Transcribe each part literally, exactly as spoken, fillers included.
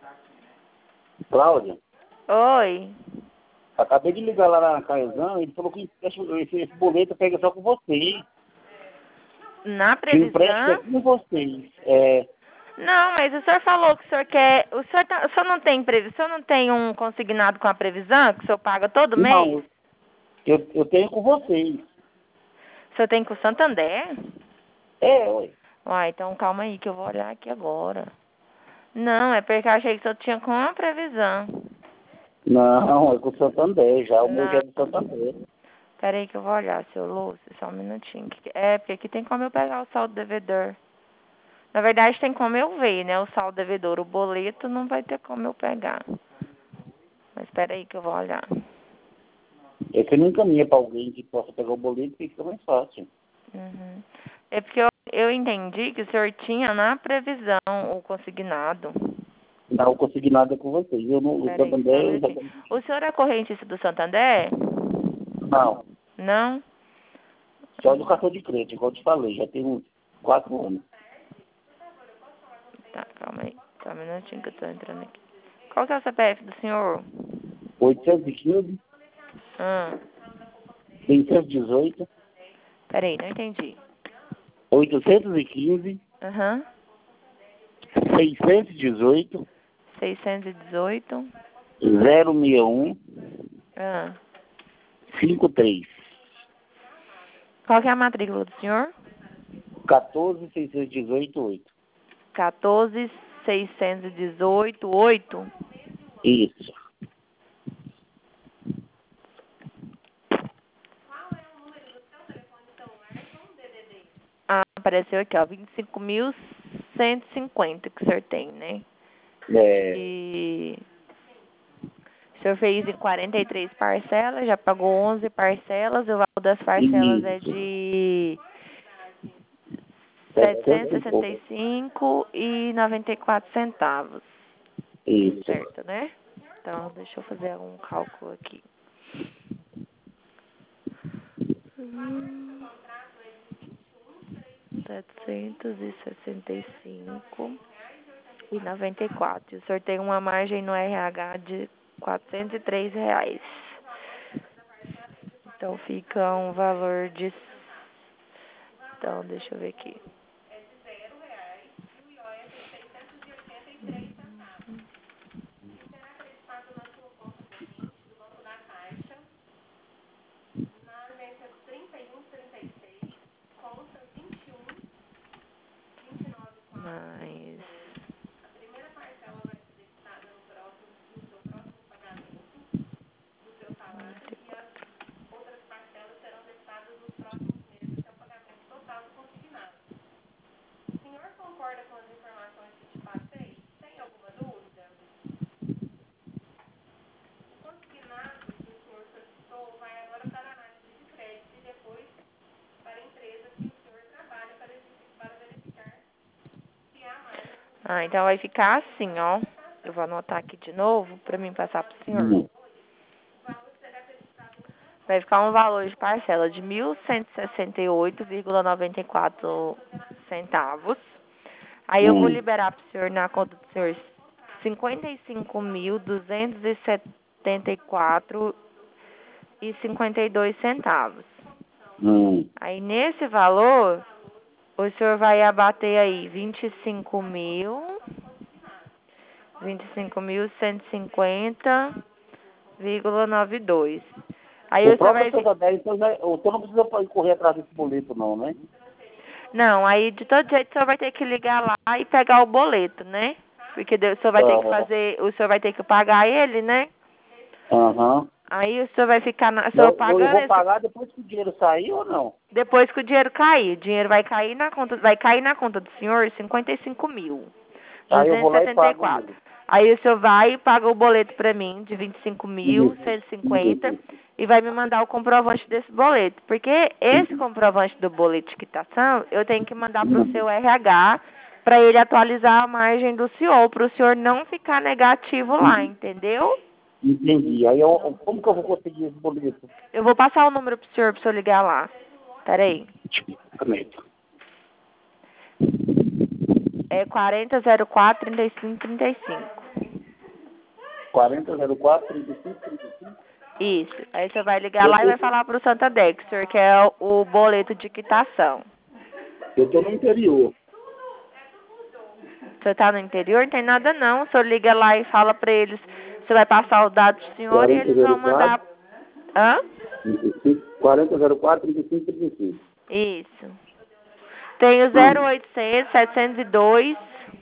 Cláudia, Oi. acabei de ligar lá na Caizão, ele falou que esse, esse, esse boleto pega só com vocês. Na Que o empréstimo é previsão? com vocês. É, Não, mas o senhor falou que o senhor quer... O senhor, tá, o senhor não tem previsão? O senhor não tem um consignado com a previsão que o senhor paga todo mês? não, eu, eu tenho com vocês. O senhor tem com o Santander? É, ué. Uai, então calma aí que eu vou olhar aqui agora. Não, é porque eu achei que o senhor tinha com a previsão. Não, é com o Santander já, o meu já Não. é do Santander. Pera aí que eu vou olhar, seu Lúcio, só um minutinho. É, porque aqui tem como eu pegar o saldo devedor. Na verdade, tem como eu ver, né, o saldo devedor. O boleto não vai ter como eu pegar. Mas pera aí que eu vou olhar. É que eu não encaminha para alguém que possa pegar o boleto e fica mais fácil. Uhum. É porque eu, eu entendi que o senhor tinha na previsão o consignado. Não, eu consegui nada com vocês. Eu não, o Pera aí, só um Santander, eu já... minutinho. O senhor é correntista do Santander? Não, Não? só do cartão de crédito, igual eu te falei, já tem uns quatro anos. Tá, calma aí. Só um minutinho que eu tô entrando aqui. Qual que é o C P F do senhor? oitocentos e quinze, Ah, seiscentos e dezoito, pera aí, não entendi. oitocentos e quinze, Aham. seiscentos e dezoito, seiscentos e dezoito. zero seis um, Ah. cinco três. Qual que é a matrícula do senhor? quatorze, seiscentos e dezoito, oito. quatorze, seiscentos e dezoito, oito. Isso. Ah, apareceu aqui, ó. vinte e cinco mil cento e cinquenta que o senhor tem, né? É, E o senhor fez em quarenta e três parcelas, já pagou onze parcelas, o valor das parcelas é isso. de setecentos setecentos e e sessenta pouco. e cinco e noventa e quatro centavos. Isso. Certo, né? Então, deixa eu fazer um cálculo aqui. Hum, setecentos e sessenta e cinco e noventa e quatro. E o senhor tem uma margem no R H de quatrocentos e três reais. Então fica um valor de... Então, deixa eu ver aqui. Mais... Ah, então vai ficar assim, ó. Eu vou anotar aqui de novo para mim passar pro senhor. Hum. Vai ficar um valor de parcela de mil cento e sessenta e oito vírgula noventa e quatro centavos. Aí eu vou Hum. liberar pro senhor na conta do senhor cinquenta e cinco mil duzentos e setenta e quatro e cinquenta e dois centavos. Hum. Aí nesse valor, o senhor vai abater aí vinte e cinco mil, vinte e cinco mil cento e cinquenta vírgula noventa e dois. Aí O o senhor próprio vai... fi- Santander, então, já, o senhor não precisa correr atrás desse boleto, não, né? Não, aí de todo jeito o senhor vai ter que ligar lá e pegar o boleto, né? Porque daí o senhor vai ter que Aham. fazer, o senhor vai ter que pagar ele, né? Aham. Aí o senhor vai ficar, na, o senhor Eu, eu pagando vou esse, pagar depois que o dinheiro sair ou não? depois que o dinheiro cair. O dinheiro vai cair na conta, vai cair na conta do senhor cinquenta e cinco mil, Aí eu vou duzentos e lá e setenta e pago quatro. ele. Aí o senhor vai e paga o boleto pra mim de vinte e cinco mil, Isso. cento e cinquenta Isso. e vai me mandar o comprovante desse boleto. Porque esse comprovante do boleto de quitação, eu tenho que mandar pro Hum. seu R H para ele atualizar a margem do senhor, para o senhor não ficar negativo lá, entendeu? Entendi. Aí eu, como que eu vou conseguir esse boleto? Eu vou passar o número pro senhor, pro senhor ligar lá. Peraí. Caneta. É quarenta, zero quatro, trinta e cinco, trinta e cinco. quarenta zero quatro, trinta e cinco, trinta e cinco. Isso. Aí você vai ligar lá e vai falar pro Santa Dexter, que é o, o boleto de quitação. Eu tô no interior. Você tá no interior? Não tem nada não. O senhor liga lá e fala pra eles, você vai passar o dado do senhor e eles vão mandar... Hã? quarenta zero quatro, trinta e cinco, trinta e cinco. Isso. Tem o zero oitocentos, setecentos e dois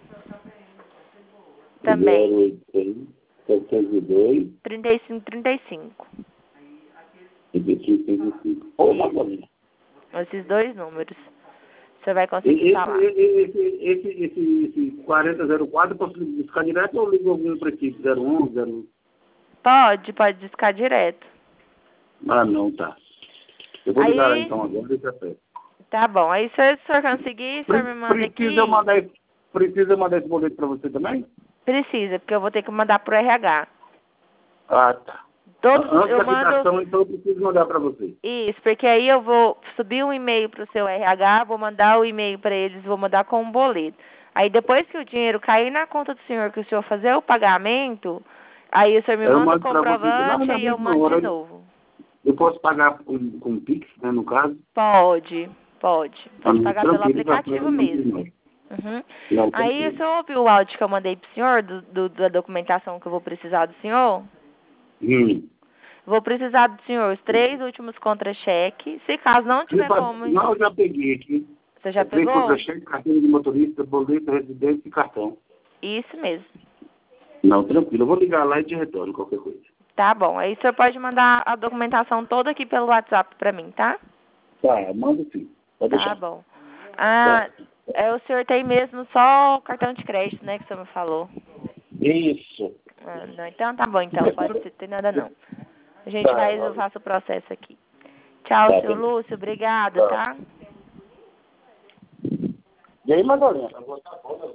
também. zero oitocentos, setecentos e dois. trinta e cinco, trinta e cinco. trinta e cinco, trinta e cinco. Ô, Marcolinha. Esses dois números. Você vai conseguir Esse, falar. esse, esse, esse, esse, esse quarenta zero quatro, eu posso buscar direto ou ligo algum prefixo? zero um, zero um? Pode, pode discar direto. Ah, não, tá. Eu vou Aí, ligar lá então agora, deixa eu tá bom. Aí se o senhor conseguir, o senhor me manda Precisa aqui. eu mandar esse, precisa eu mandar esse boleto pra você também? Precisa, porque eu vou ter que mandar pro R H. Ah, tá. Todos, Antes eu da mando... quitação, então eu preciso mandar pra você. Isso, porque aí eu vou subir um e-mail pro seu R H, vou mandar o e-mail pra eles, vou mandar com um boleto. Aí depois que o dinheiro cair na conta do senhor, que o senhor fazer o pagamento, aí o senhor me Eu manda o mando pra você. Não, comprovante na e eu mesma mando hora. de novo. Eu posso pagar com, com Pix, né, no caso? Pode, pode. Pode Ah, pagar pelo tranquilo, já foi, aplicativo não mesmo. tem mais. Uhum. Não, Aí o tranquilo. senhor ouviu o áudio que eu mandei pro senhor, do, do- da documentação que eu vou precisar do senhor? Hum. Vou precisar do senhor os três últimos contra-cheques. Se caso não tiver como... Não, eu já peguei aqui. Você já Três pegou? contra-cheque, carteira de motorista, boleto, residência e cartão. Isso mesmo. Não, tranquilo. Eu vou ligar lá e te retorno qualquer coisa. Tá bom. Aí o senhor pode mandar a documentação toda aqui pelo WhatsApp pra mim, tá? Tá, manda sim. Pode Tá deixar. bom. Ah, Tá. é, o senhor tem mesmo só o cartão de crédito, né, que o senhor me falou. Isso. Ah, não, então tá bom, então. Pode ser, tem nada não. A gente Tá, vai, eu faço o processo aqui. Tchau, tá, seu bem. Lúcio. Obrigado, Tá. tá? E aí, Madalena?